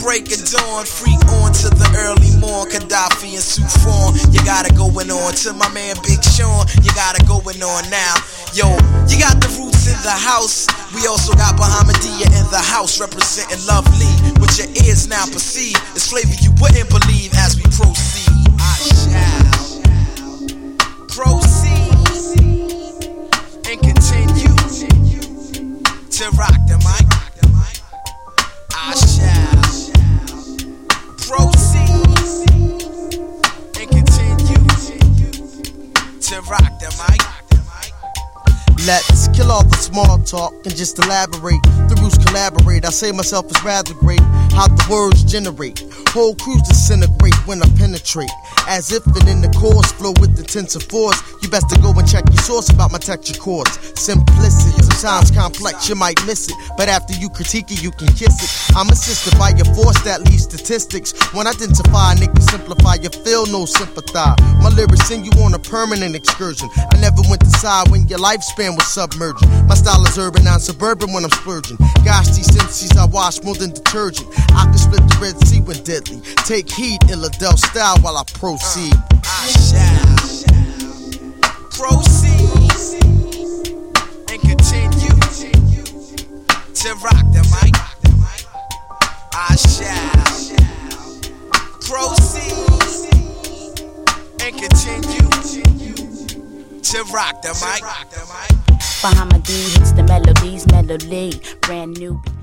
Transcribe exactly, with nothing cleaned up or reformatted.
break of dawn, freak on to the early morn. Gaddafi and Sufon, you got it going on. To my man Big Sean, you got it going on now. Yo, you got the roots in the house. We also got Bahamadia in the house, representing lovely. With your ears now perceive, it's flavor you wouldn't believe as we proceed. I shall proceed and continue to rock the mic. I shall proceed and continue to rock the mic. Let's kill all the small talk and just elaborate. The roots collaborate. I say myself is rather great. How the words generate. Whole crews disintegrate when I penetrate. As if it in the chorus flow with intensive force. You best to go and check your source about my texture chords. Simplicity, sometimes complex, you might miss it. But after you critique it, you can kiss it. I'm assisted by your force that leaves statistics. When I identify, niggas simplify, you feel no sympathize. My lyrics send you on a permanent excursion. I never went aside when your lifespan was submerging. My style is urban, non suburban when I'm splurging. Gosh, these senses I wash more than detergent. I can split the Red Sea when deadly. Take heed, Illadel style while I proceed. Uh, I shall proceed and continue to rock the mic. I shall proceed and continue to rock the mic. Bahamadia hits the melodies, melody, brand new.